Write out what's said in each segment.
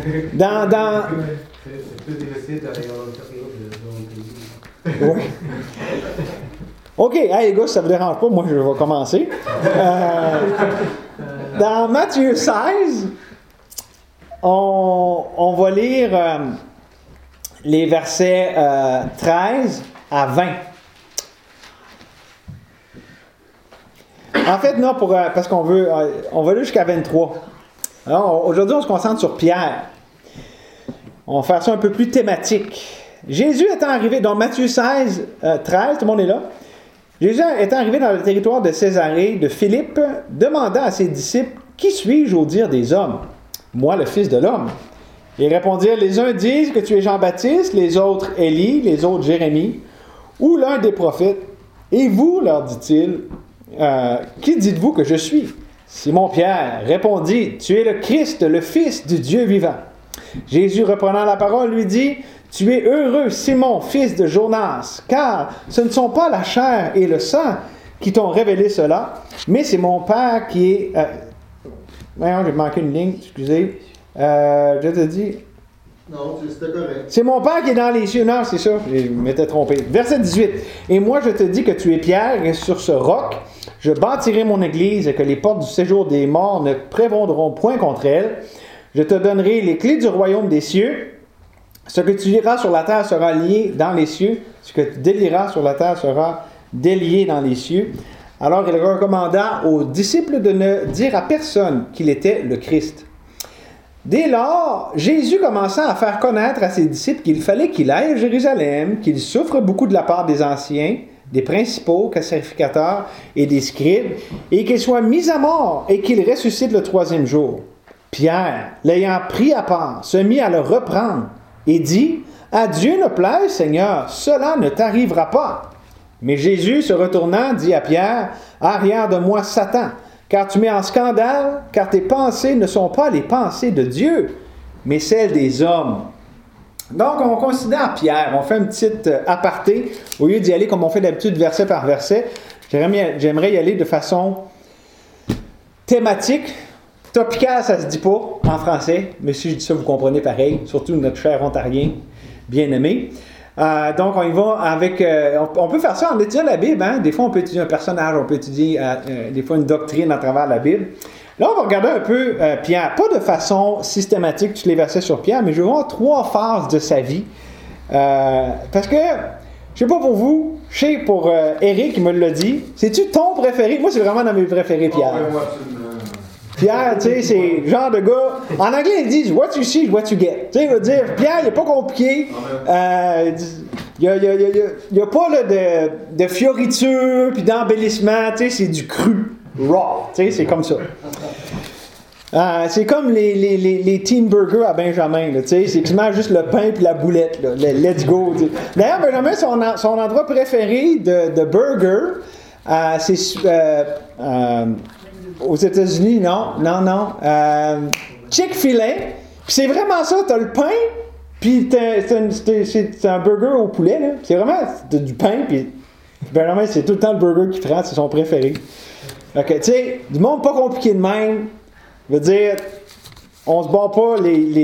C'est plus difficile d'aller en période de Oui. OK, hey, les gars, si ça ne vous dérange pas, moi je vais commencer. Dans Matthieu 16, on va lire les versets 13 à 20. En fait, non, parce qu'on veut, on va aller jusqu'à 23. Alors, aujourd'hui, on se concentre sur Pierre. On va faire ça un peu plus thématique. Jésus étant arrivé, dans Matthieu 16, 13, tout le monde est là. Jésus étant arrivé dans le territoire de Césarée, de Philippe, demanda à ses disciples, « Qui suis-je au dire des hommes? Moi, le Fils de l'homme. » Ils répondirent, « Les uns disent que tu es Jean-Baptiste, les autres Élie, les autres Jérémie, ou l'un des prophètes. Et vous, leur dit-il, qui dites-vous que je suis? » Simon-Pierre répondit, « Tu es le Christ, le Fils du Dieu vivant. » Jésus, reprenant la parole, lui dit, « Tu es heureux, Simon, fils de Jonas, car ce ne sont pas la chair et le sang qui t'ont révélé cela, mais c'est mon Père qui est... Voyons, j'ai manqué une ligne, excusez. Je te dis... Non, c'était correct. C'est mon Père qui est dans les cieux. Non, c'est ça, je m'étais trompé. Verset 18. « Et moi, je te dis que tu es Pierre, et sur ce roc, je bâtirai mon église, et que les portes du séjour des morts ne prévaudront point contre elle. Je te donnerai les clés du royaume des cieux. Ce que tu lieras sur la terre sera lié dans les cieux. Ce que tu délieras sur la terre sera délié dans les cieux. » Alors il recommanda aux disciples de ne dire à personne qu'il était le Christ. Dès lors, Jésus commença à faire connaître à ses disciples qu'il fallait qu'il aille à Jérusalem, qu'il souffre beaucoup de la part des anciens, des principaux sacrificateurs et des scribes, et qu'il soit mis à mort et qu'il ressuscite le troisième jour. Pierre, l'ayant pris à part, se mit à le reprendre et dit, « À Dieu ne plaise, Seigneur, cela ne t'arrivera pas. » Mais Jésus, se retournant, dit à Pierre, « Arrière de moi, Satan, car tu mets en scandale, car tes pensées ne sont pas les pensées de Dieu, mais celles des hommes. » Donc, on considère Pierre, on fait une petite aparté, au lieu d'y aller comme on fait d'habitude verset par verset, j'aimerais y aller de façon thématique. Topical, ça se dit pas en français, mais si je dis ça, vous comprenez pareil, surtout notre cher Ontarien bien-aimé. Donc, on y va avec... on peut faire ça en étudiant la Bible. Hein? Des fois, on peut étudier un personnage, on peut étudier des fois une doctrine à travers la Bible. Là, on va regarder un peu Pierre. Pas de façon systématique, tous les versets sur Pierre, mais je vais voir 3 phases de sa vie. Parce que, je sais pas pour vous, je sais pour Eric, il me l'a dit. C'est-tu ton préféré? Moi, c'est vraiment dans mes préférés, Pierre. Oh, moi, absolument. Pierre, tu sais, c'est le genre de gars... En anglais, ils disent « what you see is what you get ». Tu sais, il va dire, Pierre, il n'est pas compliqué. Il n'y a pas là, de fioriture puis d'embellissement. Tu sais, c'est du cru, raw. Tu sais, c'est comme ça. C'est comme les Teen Burgers à Benjamin. Là, tu sais, c'est quasiment juste le pain puis la boulette. Là, let's go. Tu sais. D'ailleurs, Benjamin, son endroit préféré de burger, c'est... aux États-Unis, non. Chick-fil-A, puis c'est vraiment ça, t'as le pain, puis c'est un burger au poulet, là. C'est vraiment du pain, puis vraiment, c'est tout le temps le burger qu'il prend, c'est son préféré. Ok, tu sais, du monde pas compliqué de même, veut dire, on se bat pas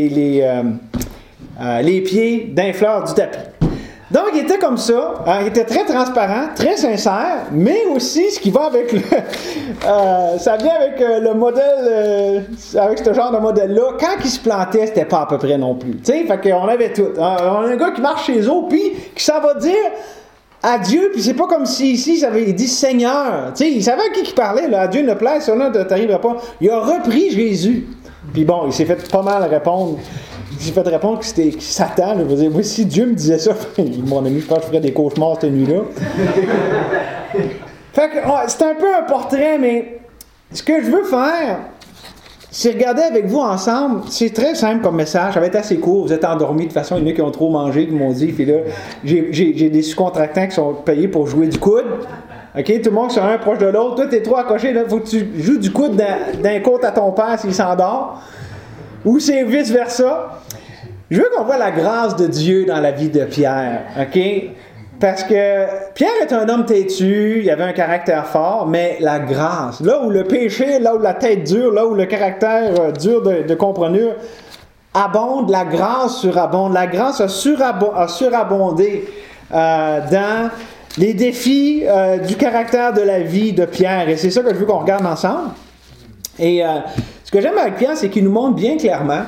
les pieds d'un fleur du tapis. Donc, il était comme ça, il était très transparent, très sincère, mais aussi, ce qui va avec le... ça vient avec le modèle, avec ce genre de modèle-là, quand il se plantait, c'était pas à peu près non plus. Tu sais, fait qu'on avait tout. On a un gars qui marche chez eux, puis qui s'en va dire à Dieu, puis c'est pas comme si ici, il dit Seigneur. Tu sais, il savait à qui il parlait, là, à Dieu ne plaise, cela ne t'arrivera pas. Il a repris Jésus. Puis bon, il s'est fait pas mal répondre. J'ai fait répondre que c'était Satan. Je veux dire, moi, si Dieu me disait ça, mon ami, je pense que je ferais des cauchemars cette nuit-là. Fait que c'est un peu un portrait, mais ce que je veux faire, c'est regarder avec vous ensemble. C'est très simple comme message. Ça va être assez court. Vous êtes endormis. De toute façon, il y en a qui ont trop mangé, qui m'ont dit, puis là, j'ai des sous-contractants qui sont payés pour jouer du coude. OK? Tout le monde sur un proche de l'autre. Toi, t'es trop accroché. Il faut que tu joues du coude d'un côté à ton père s'il s'endort. Ou c'est vice-versa. Je veux qu'on voit la grâce de Dieu dans la vie de Pierre, OK? Parce que Pierre est un homme têtu, il avait un caractère fort, mais la grâce, là où le péché, là où la tête dure, là où le caractère dur de comprenure, abonde, la grâce surabonde. La grâce a surabondé dans les défis du caractère de la vie de Pierre. Et c'est ça que je veux qu'on regarde ensemble. Et ce que j'aime avec Pierre, c'est qu'il nous montre bien clairement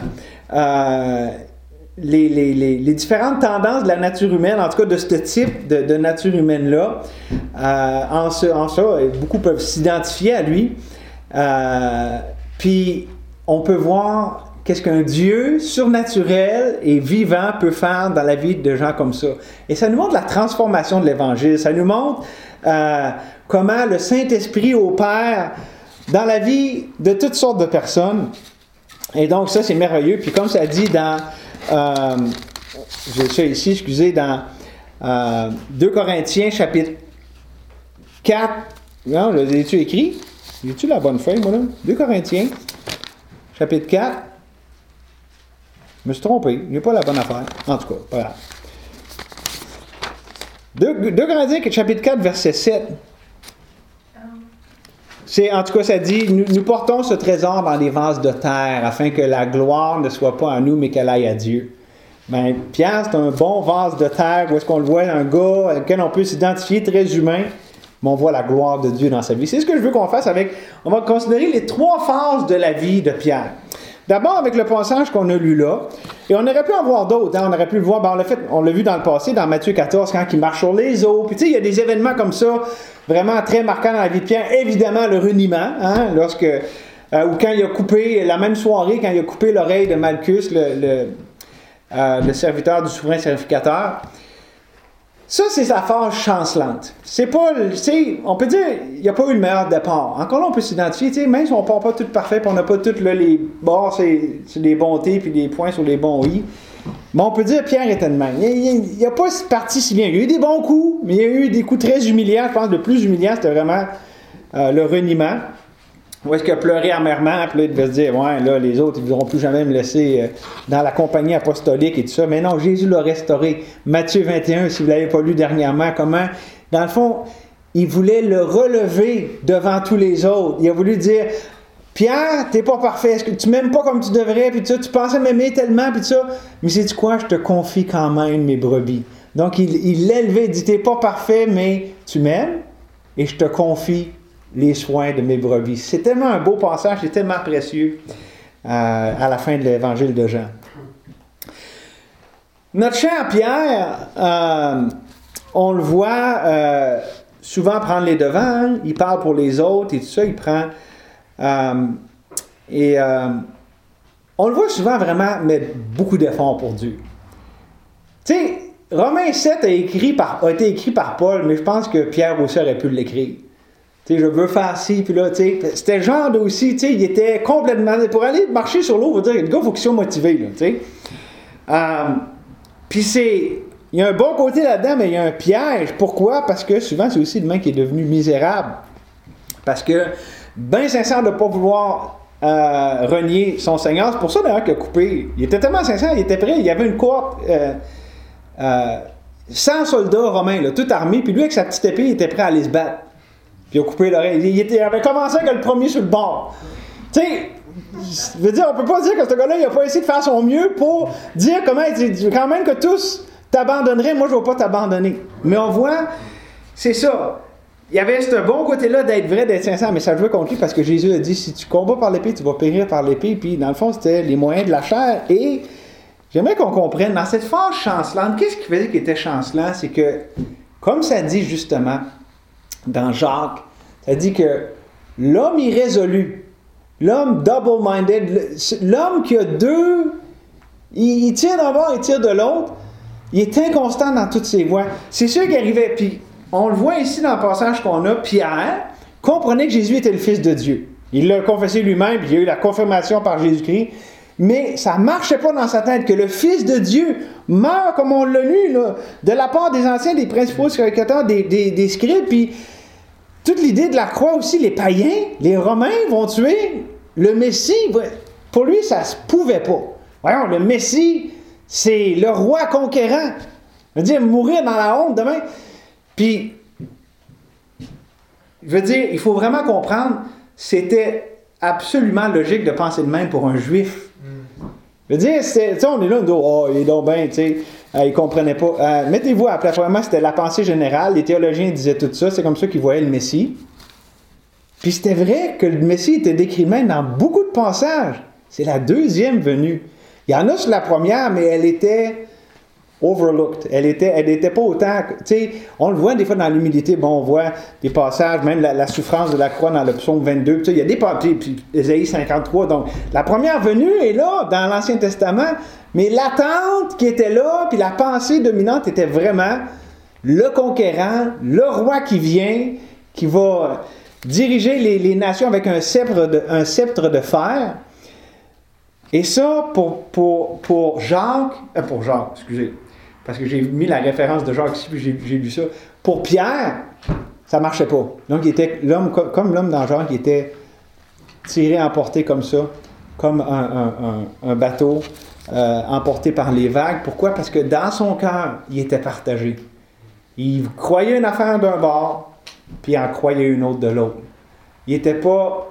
les différentes tendances de la nature humaine, en tout cas de ce type de nature humaine-là. En ça, beaucoup peuvent s'identifier à lui. Puis, on peut voir qu'est-ce qu'un Dieu surnaturel et vivant peut faire dans la vie de gens comme ça. Et ça nous montre la transformation de l'Évangile. Ça nous montre comment le Saint-Esprit opère dans la vie de toutes sortes de personnes. Et donc, ça, c'est merveilleux. Puis, comme ça dit dans... j'ai ça ici, excusez, dans 2 Corinthiens, chapitre 4. Non, l'as-tu écrit? As-tu la bonne feuille, moi, là? 2 Corinthiens, chapitre 4. Je me suis trompé. Il n'y a pas la bonne affaire. En tout cas, pas grave. 2 Corinthiens, chapitre 4, verset 7. En tout cas, ça dit, nous portons ce trésor dans les vases de terre, afin que la gloire ne soit pas à nous, mais qu'elle aille à Dieu. Ben, Pierre, c'est un bon vase de terre, où est-ce qu'on le voit, un gars auquel on peut s'identifier, très humain, mais on voit la gloire de Dieu dans sa vie. C'est ce que je veux qu'on fasse avec... On va considérer les 3 phases de la vie de Pierre. D'abord, avec le passage qu'on a lu là, et on aurait pu en voir d'autres, hein, on aurait pu le voir, on l'a vu dans le passé, dans Matthieu 14, quand il marche sur les eaux, puis tu sais, il y a des événements comme ça, vraiment très marquants dans la vie de Pierre. Évidemment, le reniement, hein, ou quand il a coupé, la même soirée, quand il a coupé l'oreille de Malchus, le serviteur du souverain sacrificateur. Ça, c'est sa phase chancelante. C'est pas, tu sais, on peut dire, il n'y a pas eu le meilleur départ. Encore là, on peut s'identifier, tu sais, même si on ne part pas tout parfait, puis on n'a pas toutes les bords sur les bons T, puis les points sur les bons I. Mais on peut dire Pierre était de même. Il n'a pas parti si bien. Il y a eu des bons coups, mais il y a eu des coups très humiliants. Je pense que le plus humiliant, c'était vraiment le reniement. Où est-ce qu'il a pleuré amèrement, puis là, il devait se dire, ouais, là, les autres, ils ne voudront plus jamais me laisser dans la compagnie apostolique et tout ça. Mais non, Jésus l'a restauré. Matthieu 21, si vous ne l'avez pas lu dernièrement, comment, dans le fond, il voulait le relever devant tous les autres. Il a voulu dire, Pierre, t'es pas parfait, est-ce que tu m'aimes pas comme tu devrais, puis tu pensais m'aimer tellement, puis ça, mais sais-tu quoi, je te confie quand même mes brebis. Donc, il l'a élevé, il dit, t'es pas parfait, mais tu m'aimes, et je te confie les soins de mes brebis. C'est tellement un beau passage, c'est tellement précieux à la fin de l'évangile de Jean. Notre cher Pierre, on le voit souvent prendre les devants, hein? Il parle pour les autres et tout ça, il prend... on le voit souvent vraiment mettre beaucoup d'efforts pour Dieu. Tu sais, Romains 7 a été écrit par Paul, mais je pense que Pierre aussi aurait pu l'écrire. Tu sais, je veux faire ci, puis là, tu sais, c'était le genre aussi, tu sais, il était complètement... Pour aller marcher sur l'eau, on va dire, le gars, il faut qu'il soit motivé, là, tu sais. Puis il y a un bon côté là-dedans, mais il y a un piège. Pourquoi? Parce que souvent, c'est aussi l'humain qui est devenu misérable. Parce que, bien sincère de ne pas vouloir renier son Seigneur, c'est pour ça d'ailleurs qu'il a coupé. Il était tellement sincère, il était prêt, il y avait une cohorte... 100 soldats romains, là, tout armés, puis lui, avec sa petite épée, il était prêt à aller se battre. Puis il a coupé l'oreille. Il avait commencé avec le premier sur le bord. Tu sais, je veux dire, on peut pas dire que ce gars-là, il a pas essayé de faire son mieux pour dire comment il dit, quand même que tous t'abandonneraient, moi je ne vais pas t'abandonner. Mais on voit, c'est ça. Il y avait ce bon côté-là d'être vrai, d'être sincère, mais ça jouait contre lui parce que Jésus a dit, si tu combats par l'épée, tu vas périr par l'épée. Puis dans le fond, c'était les moyens de la chair. Et j'aimerais qu'on comprenne, dans cette phase chancelante, qu'est-ce qui faisait qu'il était chancelant? C'est que, comme ça dit justement dans Jacques, ça dit que l'homme irrésolu, l'homme double-minded, l'homme qui a deux, il tire d'un bord, il tire de l'autre, il est inconstant dans toutes ses voies. C'est sûr qu'il arrivait, puis on le voit ici dans le passage qu'on a, Pierre comprenait que Jésus était le Fils de Dieu. Il l'a confessé lui-même, puis il a eu la confirmation par Jésus-Christ, mais ça ne marchait pas dans sa tête que le Fils de Dieu meurt, comme on l'a lu, là, de la part des anciens, des principaux sacrificateurs, des scribes, puis toute l'idée de la croix aussi, les païens, les Romains vont tuer le Messie. Pour lui, ça ne se pouvait pas. Voyons, le Messie, c'est le roi conquérant. Je veux dire, mourir dans la honte demain. Puis, je veux dire, il faut vraiment comprendre, c'était absolument logique de penser de même pour un Juif. Je veux dire, on est là, on dit, oh, il est donc bien, tu sais, il ne comprenait pas. Mettez-vous à plat. Premièrement, c'était la pensée générale. Les théologiens disaient tout ça. C'est comme ça qu'ils voyaient le Messie. Puis c'était vrai que le Messie était décrit même dans beaucoup de passages. C'est la deuxième venue. Il y en a sur la première, mais elle était overlooked. Elle était pas autant... Tu sais, on le voit des fois dans l'humilité. Bon, on voit des passages, même la souffrance de la croix dans le psaume 22. Tu sais, il y a des passages, puis Ésaïe 53. Donc, la première venue est là, dans l'Ancien Testament, mais l'attente qui était là, puis la pensée dominante était vraiment le conquérant, le roi qui vient, qui va diriger les nations avec un sceptre de fer. Et ça, pour Jacques, excusez, parce que j'ai mis la référence de Jacques ici, puis j'ai lu ça. Pour Pierre, ça ne marchait pas. Donc, il était l'homme, comme l'homme dans Jacques, qui était tiré, emporté comme ça, comme un bateau emporté par les vagues. Pourquoi? Parce que dans son cœur, il était partagé. Il croyait une affaire d'un bord, puis il en croyait une autre de l'autre. Il n'était pas...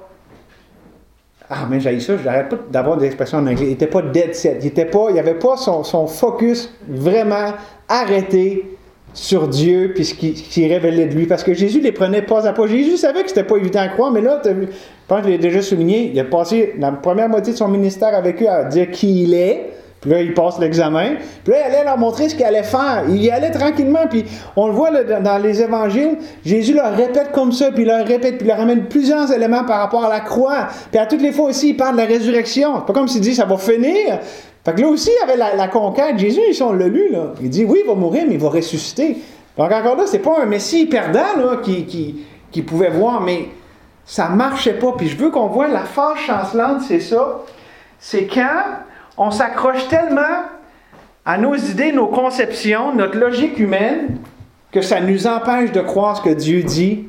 Ah, mais j'ai ça, j'arrête pas d'avoir des expressions en anglais. Il n'était pas dead set. Il n'avait pas son focus vraiment arrêté sur Dieu puis ce qui révélait de lui. Parce que Jésus les prenait pas à pas. Jésus savait que c'était pas évident à croire, mais là, je pense que je l'ai déjà souligné, il a passé la première moitié de son ministère avec eux à dire qui il est. Puis là, il passe l'examen. Puis là, il allait leur montrer ce qu'il allait faire. Il y allait tranquillement. Puis on le voit là, dans les évangiles, Jésus leur répète comme ça, puis leur répète, puis leur ramène plusieurs éléments par rapport à la croix. Puis à toutes les fois aussi, il parle de la résurrection. C'est pas comme s'il dit ça va finir. Fait que là aussi, il y avait la conquête. Jésus, on l'a lu, là. Il dit oui, il va mourir, mais il va ressusciter. Donc encore là, c'est pas un Messie perdant là, qui pouvait voir, mais ça marchait pas. Puis je veux qu'on voit la phase chancelante, c'est ça. C'est quand on s'accroche tellement à nos idées, nos conceptions, notre logique humaine, que ça nous empêche de croire ce que Dieu dit.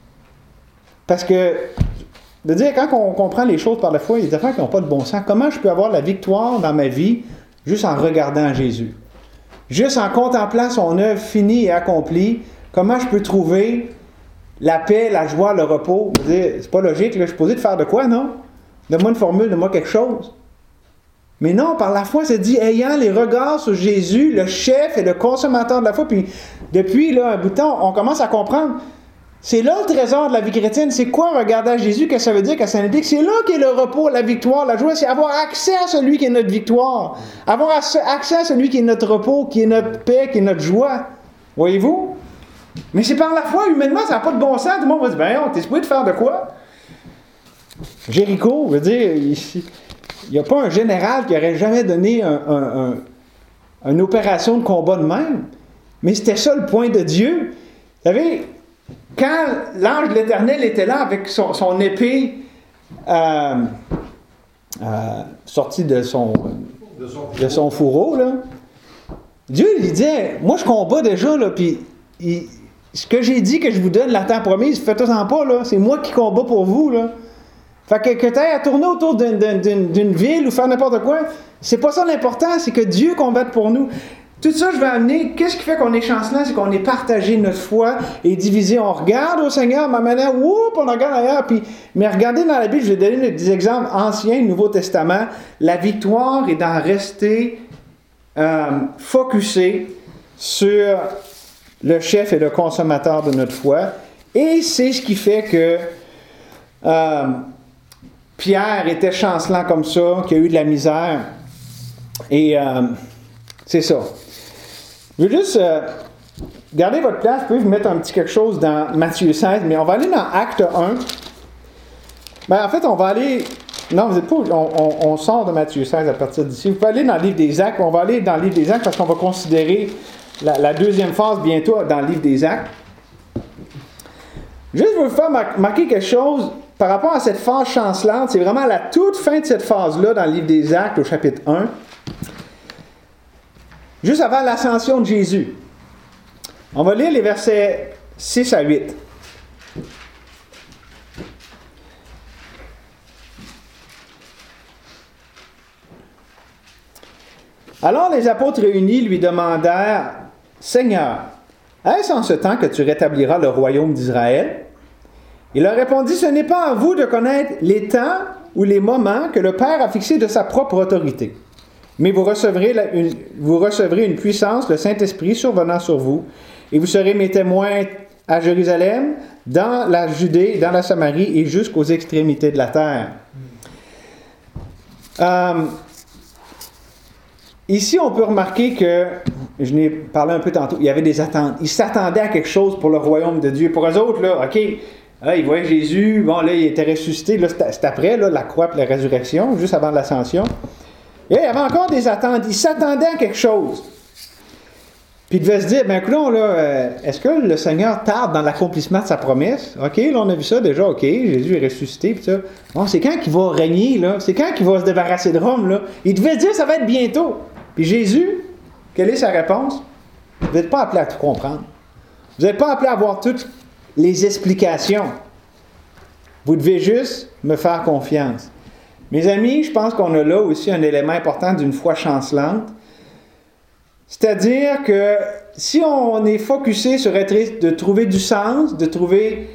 Parce que, de dire, quand on comprend les choses par la foi, il y a des affaires qui n'ont pas de bon sens. Comment je peux avoir la victoire dans ma vie juste en regardant Jésus? Juste en contemplant son œuvre finie et accomplie, comment je peux trouver la paix, la joie, le repos? Je veux dire, c'est pas logique, là, je suis posé de faire de quoi, non? Donne-moi une formule, donne-moi quelque chose. Mais non, par la foi, c'est dit, ayant les regards sur Jésus, le chef et le consommateur de la foi. Puis depuis là, un bout de temps, on commence à comprendre. C'est là le trésor de la vie chrétienne. C'est quoi regarder à Jésus? Qu'est-ce que ça veut dire? Qu'est-ce que ça implique? C'est là qu'est le repos, la victoire, la joie. C'est avoir accès à celui qui est notre victoire. Avoir accès à celui qui est notre repos, qui est notre paix, qui est notre joie. Voyez-vous? Mais c'est par la foi, humainement, ça n'a pas de bon sens. Tout le monde va dire, ben on t'es supposé de faire de quoi? Jéricho, veut dire, ici. Il n'y a pas un général qui aurait jamais donné une opération de combat de même. Mais c'était ça le point de Dieu. Vous savez, quand l'ange de l'Éternel était là avec son épée sortie de son fourreau, là, Dieu lui disait, moi je combats déjà, là, puis ce que j'ai dit que je vous donne la terre promise, faites-en pas, là, c'est moi qui combats pour vous, là. Fait que tu aies à tourner autour d'une ville ou faire n'importe quoi, c'est pas ça l'important, c'est que Dieu combatte pour nous. Tout ça, je vais amener, qu'est-ce qui fait qu'on est chancelant? C'est qu'on est partagé notre foi et divisé. On regarde au Seigneur, mais maintenant, on regarde ailleurs. Mais regardez dans la Bible, je vais donner des exemples anciens, Nouveau Testament. La victoire est d'en rester focusé sur le chef et le consommateur de notre foi. Et c'est ce qui fait que Pierre était chancelant comme ça, qu'il a eu de la misère. Et c'est ça. Je veux juste garder votre place. Je peux vous mettre un petit quelque chose dans Matthieu 16, mais on va aller dans Acte 1. Ben, en fait, on va aller... Non, vous n'êtes pas... On sort de Matthieu 16 à partir d'ici. Vous pouvez aller dans le livre des Actes. On va aller dans le livre des Actes parce qu'on va considérer la deuxième phase bientôt dans le livre des Actes. Juste vous faire marquer quelque chose par rapport à cette phase chancelante. C'est vraiment la toute fin de cette phase-là dans le livre des Actes au chapitre 1. Juste avant l'ascension de Jésus. On va lire les versets 6 à 8. Alors les apôtres réunis lui demandèrent, « Seigneur, est-ce en ce temps que tu rétabliras le royaume d'Israël? » Il leur répondit, « Ce n'est pas à vous de connaître les temps ou les moments que le Père a fixés de sa propre autorité. Mais vous recevrez une puissance, le Saint-Esprit survenant sur vous, et vous serez mes témoins à Jérusalem, dans la Judée, dans la Samarie et jusqu'aux extrémités de la terre. Ici, on peut remarquer que, je n'ai parlé un peu tantôt, il y avait des attentes. Ils s'attendaient à quelque chose pour le royaume de Dieu. Pour eux autres, là, OK, là, ils voyaient Jésus, bon, là, il était ressuscité. Là, c'est après, là, la croix et la résurrection, juste avant l'ascension. Et là, il y avait encore des attentes. Ils s'attendaient à quelque chose. Puis ils devaient se dire, ben, écoutons, là, est-ce que le Seigneur tarde dans l'accomplissement de sa promesse? OK, là, on a vu ça déjà, OK, Jésus est ressuscité, puis ça. Bon, c'est quand qu'il va régner, là? C'est quand qu'il va se débarrasser de Rome, là? Il devait se dire, ça va être bientôt. Puis Jésus, quelle est sa réponse? Vous n'êtes pas appelé à tout comprendre. Vous n'êtes pas appelé à avoir toutes les explications. Vous devez juste me faire confiance. Mes amis, je pense qu'on a là aussi un élément important d'une foi chancelante. C'est-à-dire que si on est focusé sur être de trouver du sens, de trouver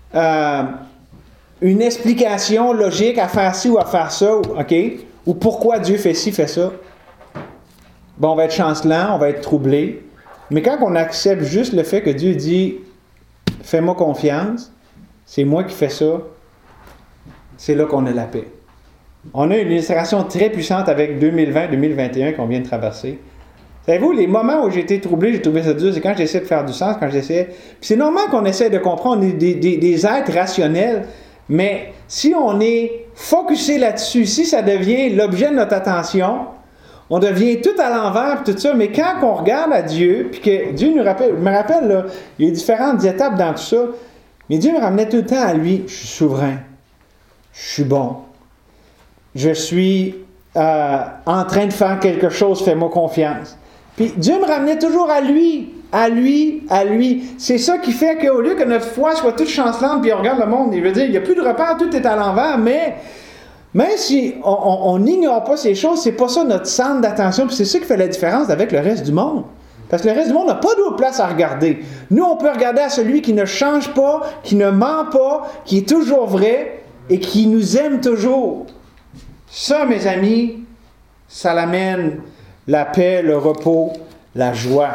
une explication logique à faire ci ou à faire ça, OK? Ou pourquoi Dieu fait ci, fait ça, bon, on va être chancelant, on va être troublé. Mais quand on accepte juste le fait que Dieu dit « Fais-moi confiance, c'est moi qui fais ça », c'est là qu'on a la paix. On a une illustration très puissante avec 2020-2021 qu'on vient de traverser. Savez-vous, les moments où j'ai été troublé, j'ai trouvé ça dur, c'est quand j'essaie de faire du sens, quand j'essaie... Puis c'est normal qu'on essaie de comprendre, on est des êtres rationnels, mais si on est focusé là-dessus, si ça devient l'objet de notre attention, on devient tout à l'envers, puis tout ça, mais quand on regarde à Dieu, puis que Dieu nous rappelle, me rappelle, là, il y a différentes étapes dans tout ça, mais Dieu me ramenait tout le temps à lui, je suis souverain, je suis bon, je suis en train de faire quelque chose, fais-moi confiance. Puis Dieu me ramenait toujours à lui, à lui, à lui. C'est ça qui fait qu'au lieu que notre foi soit toute chancelante, puis on regarde le monde, il veut dire, il n'y a plus de repère, tout est à l'envers, mais même si on n'ignore pas ces choses, c'est pas ça notre centre d'attention, puis c'est ça qui fait la différence avec le reste du monde. Parce que le reste du monde n'a pas d'autre place à regarder. Nous, on peut regarder à celui qui ne change pas, qui ne ment pas, qui est toujours vrai et qui nous aime toujours. Ça, mes amis, ça l'amène la paix, le repos, la joie.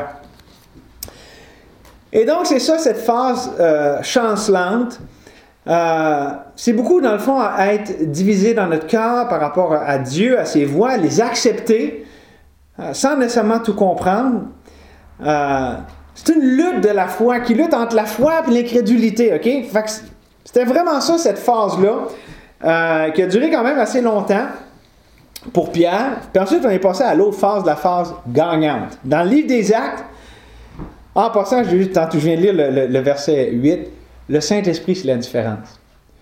Et donc, c'est ça, cette phase chancelante. C'est beaucoup, dans le fond, à être divisé dans notre cœur par rapport à Dieu, à ses voies, les accepter, sans nécessairement tout comprendre. C'est une lutte de la foi, qui lutte entre la foi et l'incrédulité, OK? Fait que c'était vraiment ça, cette phase-là, qui a duré quand même assez longtemps pour Pierre. Puis ensuite, on est passé à l'autre phase, la phase gagnante. Dans le livre des Actes, en passant, tantôt je viens de lire le verset 8, le Saint-Esprit, c'est la différence.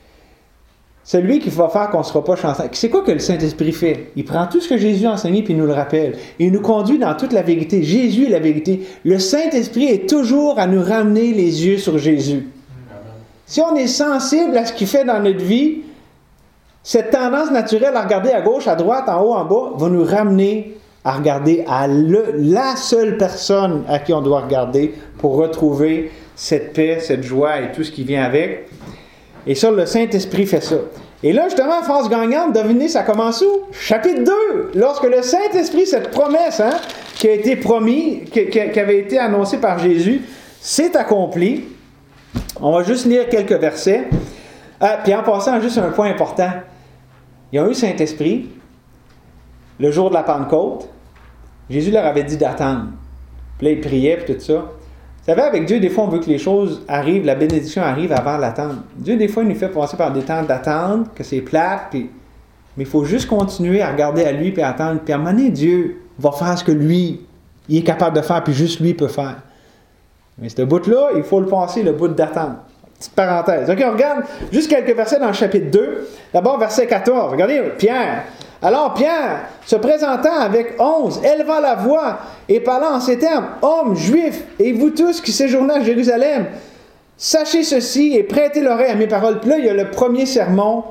Celui qui va faire qu'on ne sera pas chancelant. C'est quoi que le Saint-Esprit fait? Il prend tout ce que Jésus a enseigné puis il nous le rappelle. Il nous conduit dans toute la vérité. Jésus est la vérité. Le Saint-Esprit est toujours à nous ramener les yeux sur Jésus. Si on est sensible à ce qu'il fait dans notre vie, cette tendance naturelle à regarder à gauche, à droite, en haut, en bas, va nous ramener à regarder à la seule personne à qui on doit regarder pour retrouver cette paix, cette joie et tout ce qui vient avec. Et ça, le Saint-Esprit fait ça. Et là, justement, phase gagnante, devinez, ça commence où? Chapitre 2, lorsque le Saint-Esprit, cette promesse qui a été promise, qui avait été annoncée par Jésus, s'est accomplie. On va juste lire quelques versets. Puis en passant, juste un point important. Ils ont eu le Saint-Esprit le jour de la Pentecôte. Jésus leur avait dit d'attendre. Puis là, ils priaient, puis tout ça. Vous savez, avec Dieu, des fois, on veut que les choses arrivent, la bénédiction arrive avant l'attente. Dieu, des fois, il nous fait passer par des temps d'attente, que c'est plate, mais il faut juste continuer à regarder à lui, puis à attendre. Puis à un moment donné, Dieu va faire ce que lui, il est capable de faire, puis juste lui peut faire. Mais ce bout-là, il faut le passer, le bout d'attente. Petite parenthèse. OK, on regarde juste quelques versets dans le chapitre 2. D'abord, verset 14. Regardez, Pierre. Alors Pierre, se présentant avec 11, élevant la voix et parlant en ces termes, « Hommes juifs, et vous tous qui séjournez à Jérusalem, sachez ceci et prêtez l'oreille à mes paroles. » Puis là, il y a le premier sermon,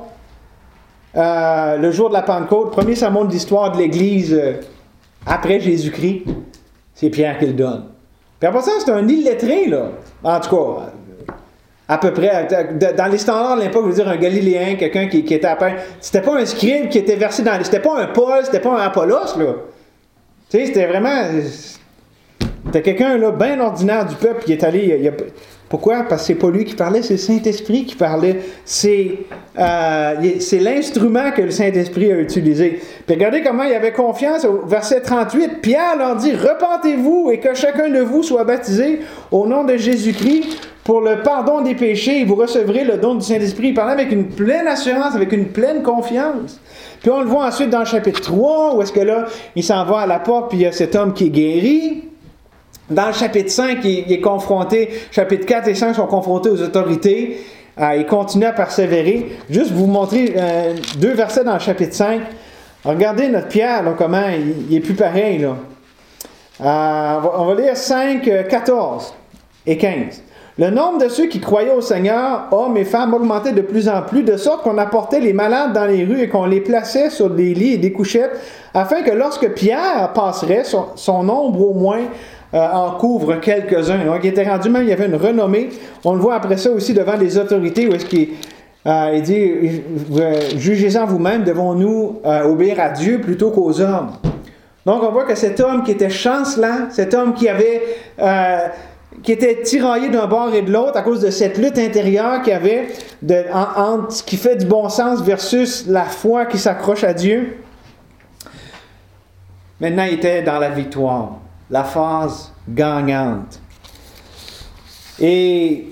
le jour de la Pentecôte, premier sermon de l'histoire de l'Église après Jésus-Christ. C'est Pierre qui le donne. Puis après ça, c'est un illettré, là. En tout cas, à peu près, dans les standards de l'époque, je veux dire un Galiléen, quelqu'un qui était à peine... C'était pas un scribe qui était versé dans... C'était pas un Paul, c'était pas un Apollos, là. Tu sais, c'était vraiment... C'était quelqu'un, là, bien ordinaire du peuple, qui est allé... Pourquoi? Parce que c'est pas lui qui parlait, c'est le Saint-Esprit qui parlait. C'est l'instrument que le Saint-Esprit a utilisé. Puis regardez comment il avait confiance au verset 38. Pierre leur dit, « Repentez-vous et que chacun de vous soit baptisé au nom de Jésus-Christ pour le pardon des péchés et vous recevrez le don du Saint-Esprit. » Il parlait avec une pleine assurance, avec une pleine confiance. Puis on le voit ensuite dans le chapitre 3, où est-ce que là, il s'en va à la porte, puis il y a cet homme qui est guéri. Dans le chapitre 5, il est confronté, chapitre 4 et 5 sont confrontés aux autorités. Il continue à persévérer. Juste vous montrer 2 versets dans le chapitre 5. Regardez notre Pierre, là, comment il est plus pareil. Là. On va lire 5, 14 et 15. Le nombre de ceux qui croyaient au Seigneur, hommes et femmes, augmentait de plus en plus, de sorte qu'on apportait les malades dans les rues et qu'on les plaçait sur des lits et des couchettes, afin que lorsque Pierre passerait, son ombre au moins en couvre quelques-uns. Donc, il était rendu même, il y avait une renommée. On le voit après ça aussi devant les autorités, où est-ce qu'il il dit, jugez-en vous-même, devons-nous obéir à Dieu plutôt qu'aux hommes. Donc, on voit que cet homme qui était chancelant, cet homme qui avait... qui était tiraillé d'un bord et de l'autre à cause de cette lutte intérieure qu'il y avait entre ce qui fait du bon sens versus la foi qui s'accroche à Dieu. Maintenant, il était dans la victoire, la phase gagnante. Et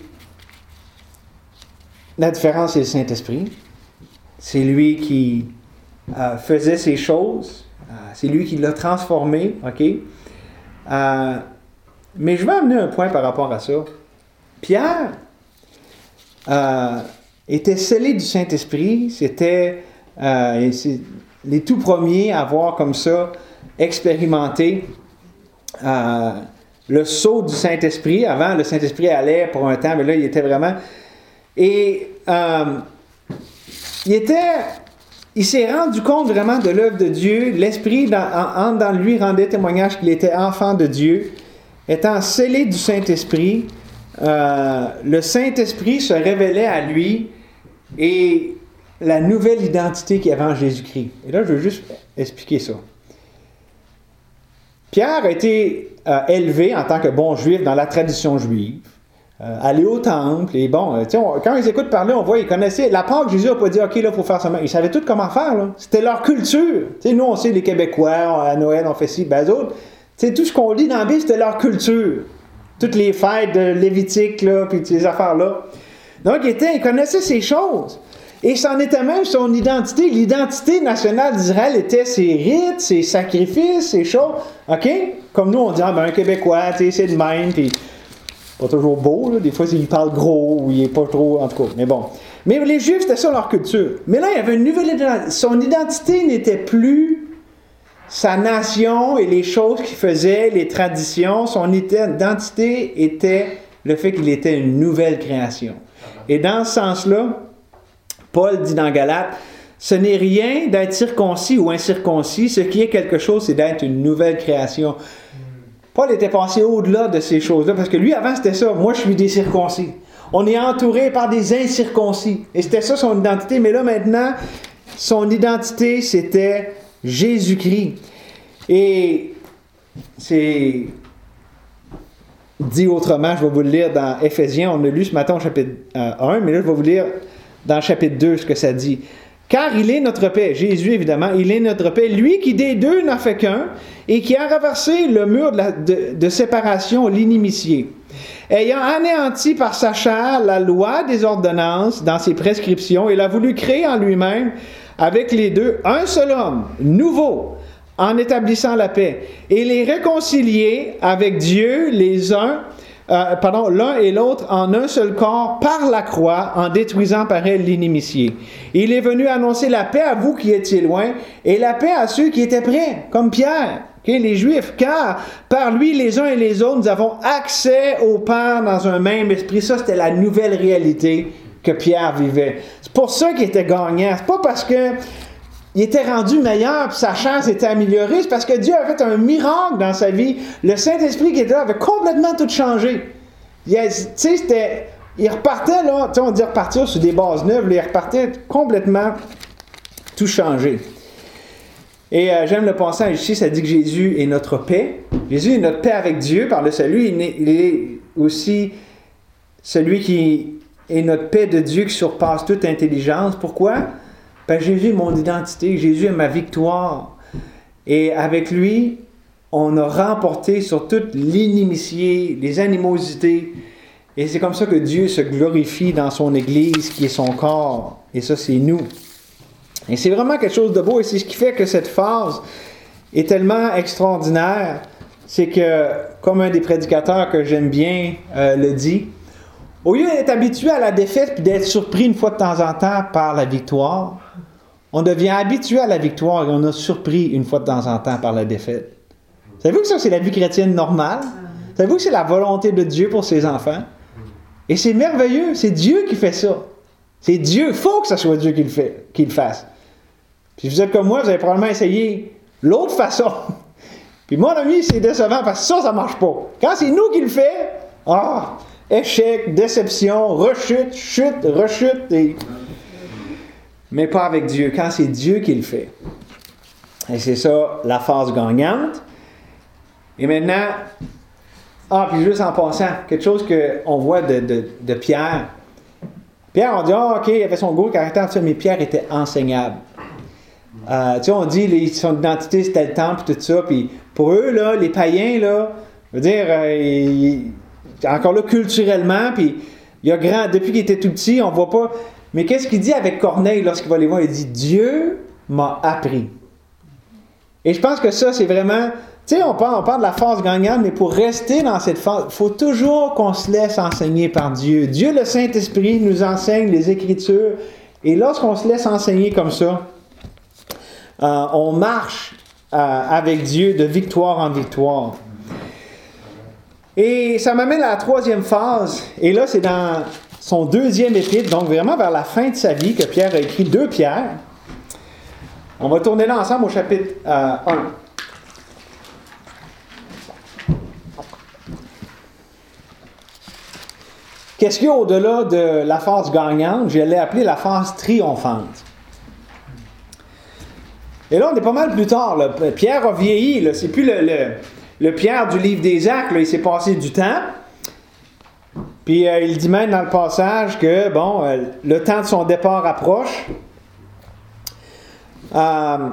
la différence, c'est le Saint-Esprit. C'est lui qui faisait ces choses. C'est lui qui l'a transformé. OK? Mais je vais amener un point par rapport à ça. Pierre était scellé du Saint-Esprit. C'était les tout premiers à avoir comme ça expérimenté le sceau du Saint-Esprit. Avant, le Saint-Esprit allait pour un temps, mais là, il était vraiment... Et il s'est rendu compte vraiment de l'œuvre de Dieu. L'Esprit dans lui rendait témoignage qu'il était enfant de Dieu. Étant scellé du Saint-Esprit, le Saint-Esprit se révélait à lui et la nouvelle identité qu'il y avait en Jésus-Christ. Et là, je veux juste expliquer ça. Pierre a été élevé en tant que bon juif dans la tradition juive, aller au temple, et bon, quand ils écoutent parler, on voit, ils connaissaient, la part que Jésus n'a pas dit, OK, là, il faut faire ça. Ils savaient tout comment faire, là. C'était leur culture. Nous, on sait, les Québécois, à Noël, on fait ci, ben, eux autres, tout ce qu'on lit dans la Bible, c'était leur culture. Toutes les fêtes de Lévitique, là, puis ces affaires-là. Donc, il connaissait ces choses. Et c'en était même son identité. L'identité nationale d'Israël était ses rites, ses sacrifices, ses choses. OK? Comme nous, on dit, un Québécois, c'est de même, puis pas toujours beau, là. Des fois, il parle gros, ou il est pas trop, en tout cas. Mais bon. Mais les Juifs, c'était ça leur culture. Mais là, il y avait une nouvelle identité. Son identité n'était plus sa nation et les choses qu'il faisait, les traditions. Son identité était le fait qu'il était une nouvelle création. Et dans ce sens-là, Paul dit dans Galates, ce n'est rien d'être circoncis ou incirconcis, ce qui est quelque chose, c'est d'être une nouvelle création. Paul était passé au-delà de ces choses-là, parce que lui, avant, c'était ça. Moi, je suis des circoncis. On est entouré par des incirconcis. Et c'était ça son identité. Mais là, maintenant, son identité, c'était Jésus-Christ. Et c'est dit autrement, je vais vous le lire dans Éphésiens. On a lu ce matin au chapitre 1, mais là, je vais vous lire dans le chapitre 2 ce que ça dit. Car il est notre paix, Jésus évidemment, il est notre paix, lui qui des deux n'a fait qu'un, et qui a renversé le mur de séparation, l'inimitié, ayant anéanti par sa chair la loi des ordonnances dans ses prescriptions, il a voulu créer en lui-même, avec les deux, un seul homme, nouveau, en établissant la paix, et les réconcilier avec Dieu, l'un et l'autre en un seul corps par la croix, en détruisant par elle l'inimitié. Il est venu annoncer la paix à vous qui étiez loin, et la paix à ceux qui étaient près, comme Pierre, les Juifs, car par lui, les uns et les autres, nous avons accès au Père dans un même esprit. Ça, c'était la nouvelle réalité que Pierre vivait. C'est pour ça qu'il était gagnant. C'est pas parce que il était rendu meilleur, puis sa chance était améliorée. C'est parce que Dieu a fait un miracle dans sa vie. Le Saint-Esprit qui était là avait complètement tout changé. Il repartait, là, on dit repartir sur des bases neuves, il repartait complètement tout changé. Et j'aime le passage ici, ça dit que Jésus est notre paix. Jésus est notre paix avec Dieu par le salut. Il est aussi celui qui est notre paix de Dieu qui surpasse toute intelligence. Pourquoi? Ben, Jésus est mon identité, Jésus est ma victoire. Et avec lui, on a remporté sur toute l'inimitié, les animosités. Et c'est comme ça que Dieu se glorifie dans son Église, qui est son corps. Et ça, c'est nous. Et c'est vraiment quelque chose de beau. Et c'est ce qui fait que cette phase est tellement extraordinaire. C'est que, comme un des prédicateurs que j'aime bien le dit, au lieu d'être habitué à la défaite et d'être surpris une fois de temps en temps par la victoire, on devient habitué à la victoire et on est surpris une fois de temps en temps par la défaite. Savez-vous que ça, c'est la vie chrétienne normale? Savez-vous que c'est la volonté de Dieu pour ses enfants? Et c'est merveilleux, c'est Dieu qui fait ça. C'est Dieu, il faut que ce soit Dieu qui le fasse. Puis si vous êtes comme moi, vous avez probablement essayé l'autre façon. Puis mon ami, c'est décevant parce que ça ne marche pas. Quand c'est nous qui le fait, échec, déception, rechute, chute, rechute. Mais pas avec Dieu, quand c'est Dieu qui le fait. Et c'est ça, la phase gagnante. Et maintenant, puis juste en passant, quelque chose qu'on voit de Pierre. Pierre, on dit, OK, il avait son gros caractère, mais Pierre était enseignable. On dit, son identité, c'était le temple, tout ça, puis pour eux, là, les païens, là, je veux dire, encore là, culturellement, puis depuis qu'il était tout petit, on ne voit pas. Mais qu'est-ce qu'il dit avec Corneille lorsqu'il va les voir? Il dit, Dieu m'a appris. Et je pense que ça, c'est vraiment, on parle de la phase gagnante, mais pour rester dans cette phase, il faut toujours qu'on se laisse enseigner par Dieu. Dieu, le Saint-Esprit, nous enseigne les Écritures, et lorsqu'on se laisse enseigner comme ça, on marche avec Dieu de victoire en victoire. Et ça m'amène à la troisième phase, et là, c'est dans son deuxième épître, donc vraiment vers la fin de sa vie, que Pierre a écrit 2 Pierre. On va tourner là ensemble au chapitre 1. Qu'est-ce qu'il y a au-delà de la phase gagnante? Je l'ai appelée la phase triomphante. Et là, on est pas mal plus tard. Là. Pierre a vieilli. Là. C'est plus le Pierre du livre des Actes. Là. Il s'est passé du temps. Puis il dit même dans le passage que, le temps de son départ approche. On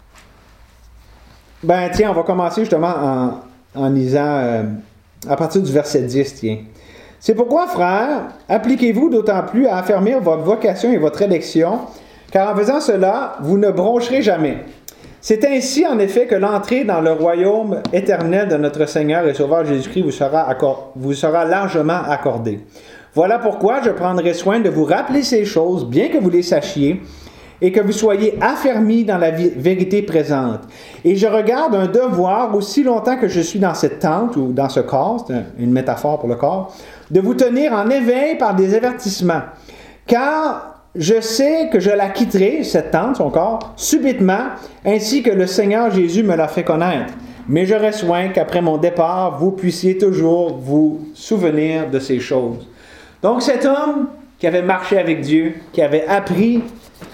va commencer justement en lisant à partir du verset 10, tiens. C'est pourquoi, frères, appliquez-vous d'autant plus à affermir votre vocation et votre élection, car en faisant cela, vous ne broncherez jamais. C'est ainsi, en effet, que l'entrée dans le royaume éternel de notre Seigneur et Sauveur Jésus-Christ vous sera largement accordée. Voilà pourquoi je prendrai soin de vous rappeler ces choses, bien que vous les sachiez, et que vous soyez affermis dans la vérité présente. Et je regarde un devoir, aussi longtemps que je suis dans cette tente, ou dans ce corps, c'est une métaphore pour le corps, de vous tenir en éveil par des avertissements. Car je sais que je la quitterai, cette tente, son corps, subitement, ainsi que le Seigneur Jésus me l'a fait connaître. Mais j'aurai soin qu'après mon départ, vous puissiez toujours vous souvenir de ces choses. Donc cet homme qui avait marché avec Dieu, qui avait appris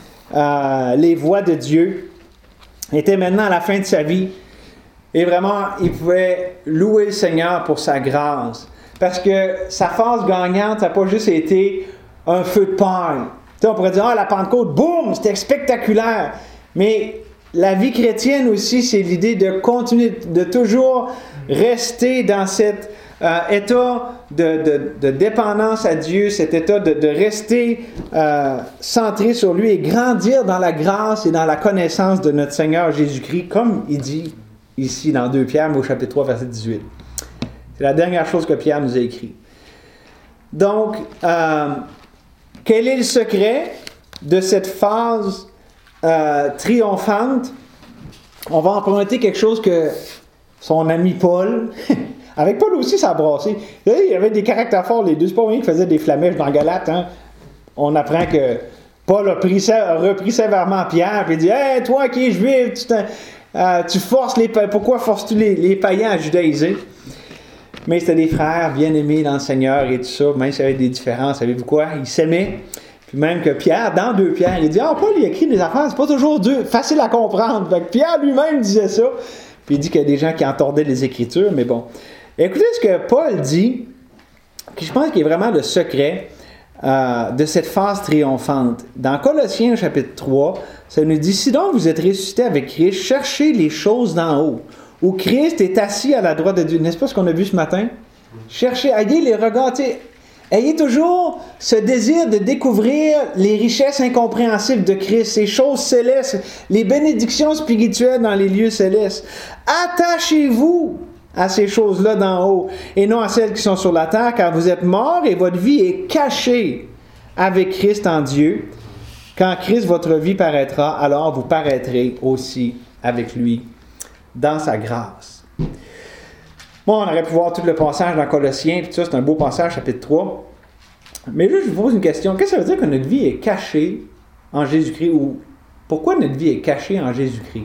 les voies de Dieu, était maintenant à la fin de sa vie. Et vraiment, il pouvait louer le Seigneur pour sa grâce. Parce que sa phase gagnante, ça n'a pas juste été un feu de paille. On pourrait dire, la Pentecôte, boum, c'était spectaculaire. Mais la vie chrétienne aussi, c'est l'idée de continuer, de toujours rester dans cet état de dépendance à Dieu, cet état de rester centré sur lui et grandir dans la grâce et dans la connaissance de notre Seigneur Jésus-Christ, comme il dit ici dans 2 Pierre, au chapitre 3, verset 18. C'est la dernière chose que Pierre nous a écrit. Donc, quel est le secret de cette phase triomphante? On va emprunter quelque chose que son ami Paul, avec Paul aussi, ça a brassé. Il y avait des caractères forts, les deux. C'est pas rien qu'ils faisaient des flamèches dans Galates. Hein? On apprend que Paul a repris sévèrement Pierre, puis il dit, « Hey, toi qui es juif, tu forces pourquoi forces-tu les païens à judaïser? » Mais c'était des frères bien-aimés dans le Seigneur et tout ça, même s'il y avait des différences. Savez-vous quoi? Ils s'aimaient. Puis même que Pierre, dans 2 Pierre, il dit « Ah, Paul, il écrit des affaires, c'est pas toujours facile à comprendre. » Fait que Pierre lui-même disait ça. Puis il dit qu'il y a des gens qui entordaient les Écritures, mais bon. Écoutez ce que Paul dit, qui je pense qu'il est vraiment le secret de cette phase triomphante. Dans Colossiens chapitre 3, ça nous dit « Si donc vous êtes ressuscités avec Christ, cherchez les choses d'en haut, où Christ est assis à la droite de Dieu. » N'est-ce pas ce qu'on a vu ce matin? Cherchez, ayez les regards, ayez toujours ce désir de découvrir les richesses incompréhensibles de Christ, ces choses célestes, les bénédictions spirituelles dans les lieux célestes. Attachez-vous à ces choses-là d'en haut et non à celles qui sont sur la terre, car vous êtes morts et votre vie est cachée avec Christ en Dieu. Quand Christ, votre vie, paraîtra, alors vous paraîtrez aussi avec lui dans sa grâce. Bon, on aurait pu voir tout le passage dans Colossiens, puis ça, c'est un beau passage, chapitre 3. Mais là, je vous pose une question. Qu'est-ce que ça veut dire que notre vie est cachée en Jésus-Christ, ou pourquoi notre vie est cachée en Jésus-Christ?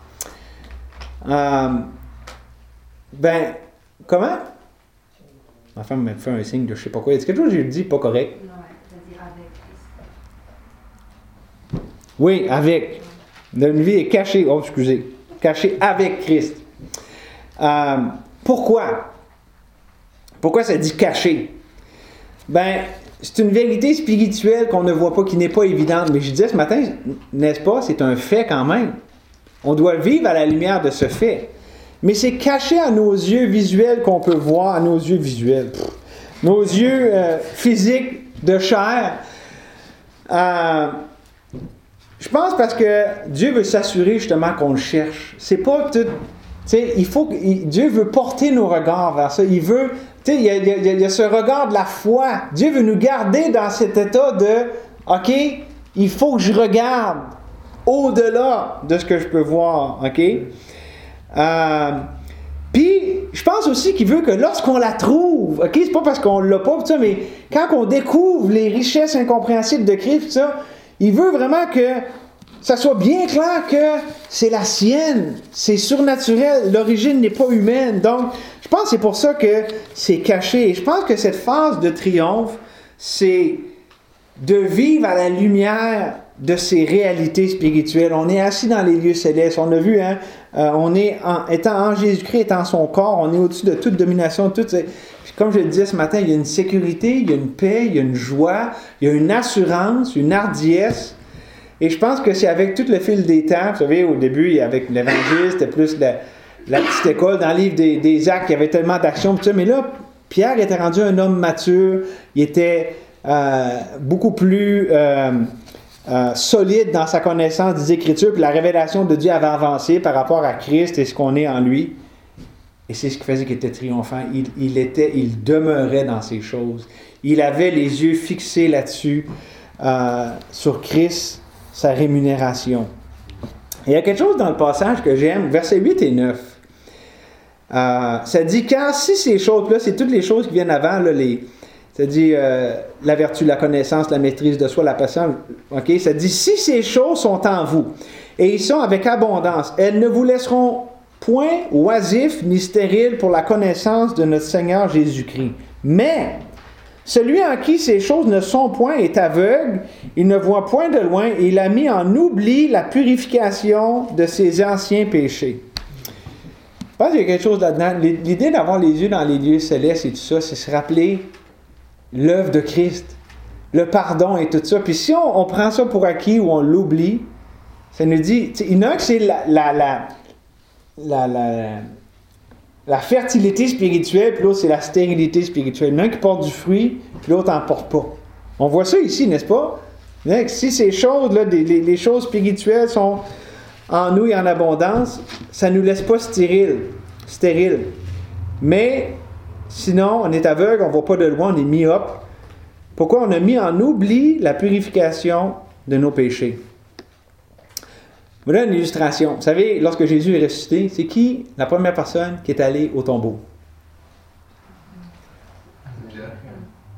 Comment? Ma femme m'a fait un signe de je sais pas quoi. Est-ce que quelque chose que j'ai dit pas correct? Non, c'est-à-dire avec Christ. Oui, avec. Notre vie est cachée. Oh, excusez. Cachée avec Christ. Pourquoi? Pourquoi ça dit caché? C'est une vérité spirituelle qu'on ne voit pas, qui n'est pas évidente. Mais je disais ce matin, n'est-ce pas? C'est un fait quand même. On doit vivre à la lumière de ce fait. Mais c'est caché à nos yeux visuels qu'on peut voir, à nos yeux visuels. Nos yeux physiques de chair. Je pense parce que Dieu veut s'assurer justement qu'on le cherche. C'est pas tout. Dieu veut porter nos regards vers ça. Il veut. Il y a ce regard de la foi. Dieu veut nous garder dans cet état de OK, il faut que je regarde au-delà de ce que je peux voir. OK? Puis, je pense aussi qu'il veut que lorsqu'on la trouve, OK, c'est pas parce qu'on l'a pas, mais quand on découvre les richesses incompréhensibles de Christ, il veut vraiment que ça soit bien clair que c'est la sienne, c'est surnaturel, l'origine n'est pas humaine. Donc, je pense que c'est pour ça que c'est caché. Et je pense que cette phase de triomphe, c'est de vivre à la lumière de ces réalités spirituelles. On est assis dans les lieux célestes. On a vu, étant en Jésus-Christ, étant son corps, on est au-dessus de toute domination. Comme je le disais ce matin, il y a une sécurité, il y a une paix, il y a une joie, il y a une assurance, une hardiesse. Et je pense que c'est avec tout le fil des temps. Vous savez, au début, avec l'Évangile, c'était plus la petite école. Dans le livre des Actes, il y avait tellement d'actions. Mais là, Pierre était rendu un homme mature. Il était beaucoup plus solide dans sa connaissance des Écritures, puis la révélation de Dieu avait avancé par rapport à Christ et ce qu'on est en lui. Et c'est ce qui faisait qu'il était triomphant. Il demeurait dans ces choses. Il avait les yeux fixés là-dessus, sur Christ, sa rémunération. Et il y a quelque chose dans le passage que j'aime, versets 8 et 9. Ça dit, car si ces choses-là, c'est toutes les choses qui viennent avant, là, ça dit la vertu, la connaissance, la maîtrise de soi, la patience. Okay? Ça dit, si ces choses sont en vous, et ils sont avec abondance, elles ne vous laisseront point oisifs ni stériles pour la connaissance de notre Seigneur Jésus-Christ. Mais celui en qui ces choses ne sont point est aveugle, il ne voit point de loin, et il a mis en oubli la purification de ses anciens péchés. Je pense qu'il y a quelque chose là-dedans. L'idée d'avoir les yeux dans les lieux célestes et tout ça, c'est se rappeler l'œuvre de Christ, le pardon et tout ça. Puis si on prend ça pour acquis ou on l'oublie, ça nous dit, il y en a un que c'est la fertilité spirituelle, puis l'autre c'est la stérilité spirituelle. Il y en a un qui porte du fruit, puis l'autre n'en porte pas. On voit ça ici, n'est-ce pas? Si ces choses-là, les choses spirituelles sont en nous et en abondance, ça ne nous laisse pas stérile. Mais sinon, on est aveugle, on ne voit pas de loin, on est myope. Pourquoi? On a mis en oubli la purification de nos péchés. Voilà une illustration. Vous savez, lorsque Jésus est ressuscité, c'est qui la première personne qui est allée au tombeau?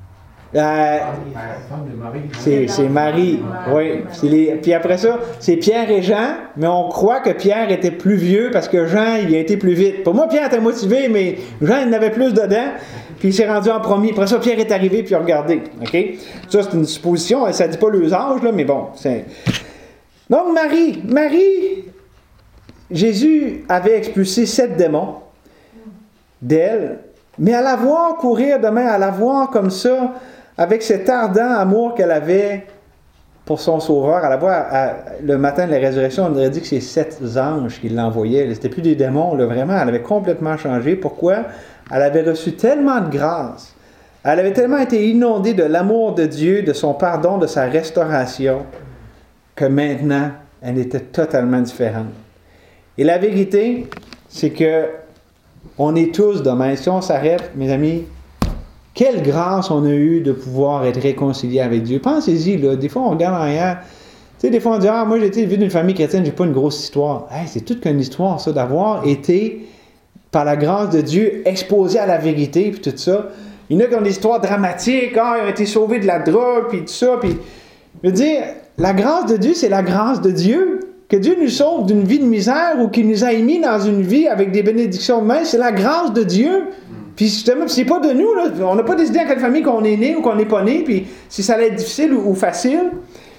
C'est Marie. Oui. Puis après ça, c'est Pierre et Jean, mais on croit que Pierre était plus vieux parce que Jean, il a été plus vite. Pour moi, Pierre était motivé, mais Jean, il en avait plus dedans. Puis il s'est rendu en premier. Après ça, Pierre est arrivé, puis il a regardé. OK? Ça, c'est une supposition. Ça ne dit pas les âges, là, mais bon. Donc, Marie, Jésus avait expulsé 7 démons d'elle, mais à la voir courir demain, à la voir comme ça, avec cet ardent amour qu'elle avait pour son Sauveur, à la voir le matin de la résurrection, on aurait dit que c'est 7 anges qui l'envoyaient. C'était plus des démons, là, vraiment. Elle avait complètement changé. Pourquoi? Elle avait reçu tellement de grâce. Elle avait tellement été inondée de l'amour de Dieu, de son pardon, de sa restauration, que maintenant, elle était totalement différente. Et la vérité, c'est que on est tous demain. Si on s'arrête, mes amis, quelle grâce on a eu de pouvoir être réconciliés avec Dieu. Pensez-y, là. Des fois, on regarde en arrière. Tu sais, des fois, on dit « Ah, moi, j'ai été élevé d'une famille chrétienne, j'ai pas une grosse histoire. » Hey, c'est toute qu'une histoire, ça, d'avoir été, par la grâce de Dieu, exposé à la vérité, puis tout ça. Il y en a qui ont des histoires dramatiques. Ah, ils ont été sauvés de la drogue, puis tout ça. Puis, je veux dire, la grâce de Dieu, c'est la grâce de Dieu. Que Dieu nous sauve d'une vie de misère ou qu'il nous a émis dans une vie avec des bénédictions de main, c'est la grâce de Dieu. Puis justement, c'est pas de nous, là. On n'a pas décidé à quelle famille qu'on est né ou qu'on n'est pas né, puis si ça allait être difficile ou facile.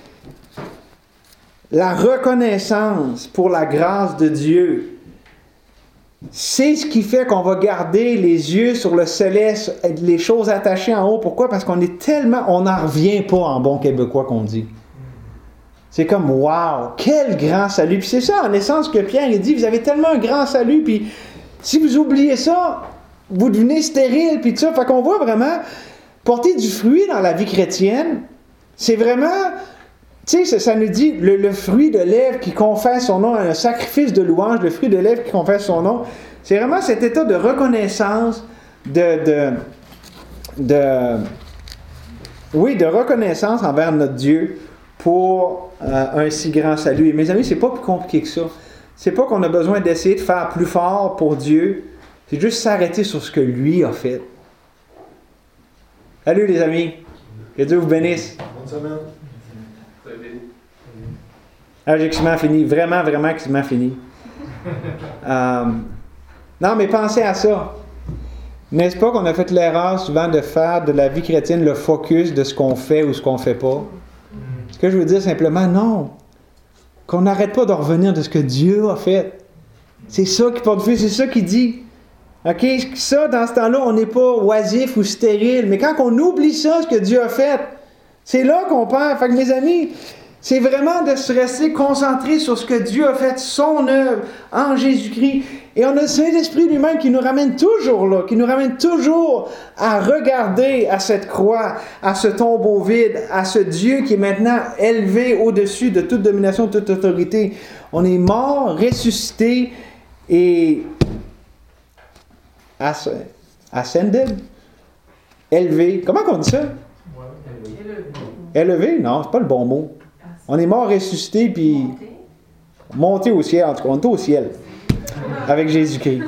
La reconnaissance pour la grâce de Dieu, c'est ce qui fait qu'on va garder les yeux sur le céleste, les choses attachées en haut. Pourquoi? Parce qu'on est tellement... On n'en revient pas en bon québécois qu'on dit. C'est comme, wow, quel grand salut. Puis c'est ça, en essence, que Pierre il dit, vous avez tellement un grand salut, puis si vous oubliez ça, vous devenez stérile, puis tout ça. Fait qu'on voit vraiment porter du fruit dans la vie chrétienne. C'est vraiment, tu sais, ça nous dit, le fruit de lèvres qui confesse son nom, un sacrifice de louange, le fruit de lèvres qui confesse son nom. C'est vraiment cet état de reconnaissance, de reconnaissance envers notre Dieu pour un si grand salut. Et mes amis, c'est pas plus compliqué que ça. C'est pas qu'on a besoin d'essayer de faire plus fort pour Dieu. C'est juste s'arrêter sur ce que lui a fait. Salut les amis. Que Dieu vous bénisse. Bonne semaine. J'ai quasiment fini. Vraiment, vraiment quasiment fini. Non, mais pensez à ça. N'est-ce pas qu'on a fait l'erreur souvent de faire de la vie chrétienne le focus de ce qu'on fait ou ce qu'on ne fait pas? Ce que je veux dire simplement, non. Qu'on n'arrête pas de revenir de ce que Dieu a fait. C'est ça qui porte fruit, c'est ça qui dit. OK? Ça, dans ce temps-là, on n'est pas oisif ou stérile. Mais quand on oublie ça, ce que Dieu a fait, c'est là qu'on perd. Fait que mes amis, c'est vraiment de se rester concentré sur ce que Dieu a fait, son œuvre en Jésus-Christ. Et on a le Saint-Esprit lui-même qui nous ramène toujours là, qui nous ramène toujours à regarder à cette croix, à ce tombeau vide, à ce Dieu qui est maintenant élevé au-dessus de toute domination, de toute autorité. On est mort, ressuscité et ascended, élevé. Comment on dit ça? Élevé? Non, c'est pas le bon mot. On est mort, ressuscité, puis monté au ciel. En tout cas, on est au ciel avec Jésus-Christ.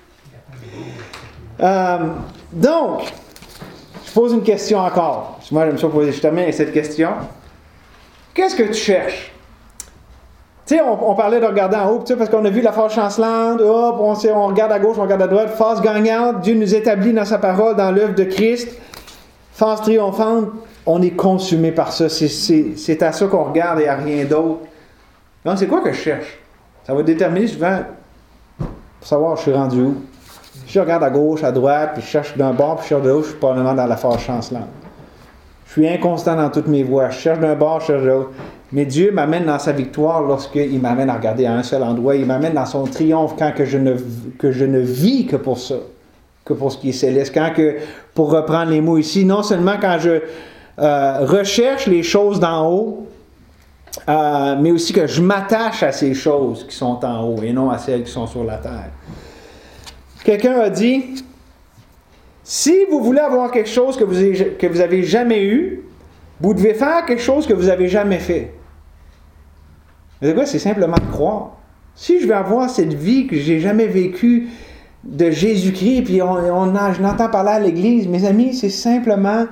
Donc, je pose une question encore. Moi, j'aime ça poser. Je termine avec cette question. Qu'est-ce que tu cherches? Tu sais, on parlait de regarder en haut, parce qu'on a vu la force chancelante, hop, on regarde à gauche, on regarde à droite, face gagnante, Dieu nous établit dans sa parole, dans l'œuvre de Christ, face triomphante, on est consumé par ça. C'est à ça qu'on regarde et à rien d'autre. Donc, c'est quoi que je cherche? Ça va déterminer souvent pour savoir où je suis rendu où. Si je regarde à gauche, à droite, puis je cherche d'un bord, puis je cherche de l'autre, je suis probablement dans la force chancelante. Je suis inconstant dans toutes mes voies. Je cherche d'un bord, je cherche de l'autre. Mais Dieu m'amène dans sa victoire lorsqu'il m'amène à regarder à un seul endroit. Il m'amène dans son triomphe quand que je ne vis que pour ça, que pour ce qui est céleste. Quand que, pour reprendre les mots ici, non seulement quand je recherche les choses d'en haut, mais aussi que je m'attache à ces choses qui sont en haut et non à celles qui sont sur la terre. Quelqu'un a dit, si vous voulez avoir quelque chose que vous avez jamais eu, vous devez faire quelque chose que vous n'avez jamais fait. Mais c'est quoi? C'est simplement de croire. Si je veux avoir cette vie que j'ai jamais vécue de Jésus-Christ, puis je n'entends parler à l'Église, mes amis, c'est simplement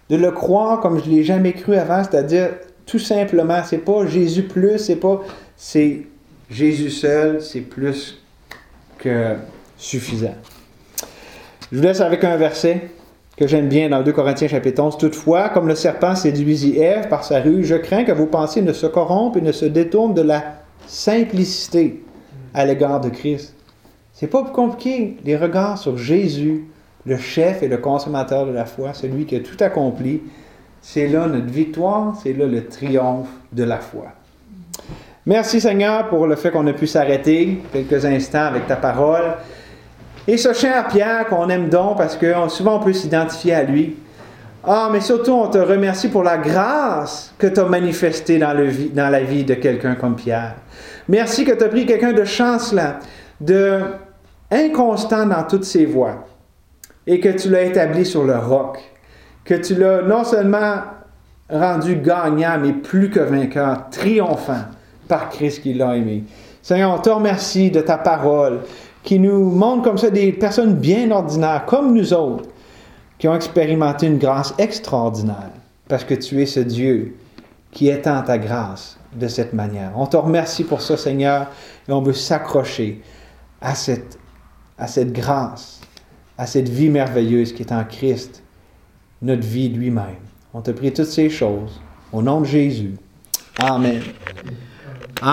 de le croire comme je ne l'ai jamais cru avant, c'est-à-dire tout simplement, c'est pas Jésus plus, c'est Jésus seul, c'est plus que suffisant. Je vous laisse avec un verset que j'aime bien dans 2 Corinthiens chapitre 11. Toutefois, comme le serpent séduisit Ève par sa ruse, je crains que vos pensées ne se corrompent et ne se détournent de la simplicité à l'égard de Christ. C'est pas plus compliqué. Les regards sur Jésus, le chef et le consommateur de la foi, celui qui a tout accompli, c'est là notre victoire, c'est là le triomphe de la foi. Merci Seigneur pour le fait qu'on a pu s'arrêter quelques instants avec ta parole. Et ce cher Pierre qu'on aime donc parce que souvent on peut s'identifier à lui. Mais surtout on te remercie pour la grâce que tu as manifestée dans la vie de quelqu'un comme Pierre. Merci que tu as pris quelqu'un de chancelant, de inconstant dans toutes ses voies et que tu l'as établi sur le roc. Que tu l'as non seulement rendu gagnant, mais plus que vainqueur, triomphant par Christ qui l'a aimé. Seigneur, on te remercie de ta parole qui nous montre comme ça des personnes bien ordinaires, comme nous autres, qui ont expérimenté une grâce extraordinaire, parce que tu es ce Dieu qui étend ta grâce de cette manière. On te remercie pour ça, Seigneur, et on veut s'accrocher à cette grâce, à cette vie merveilleuse qui est en Christ, notre vie lui-même. On te prie toutes ces choses au nom de Jésus. Amen.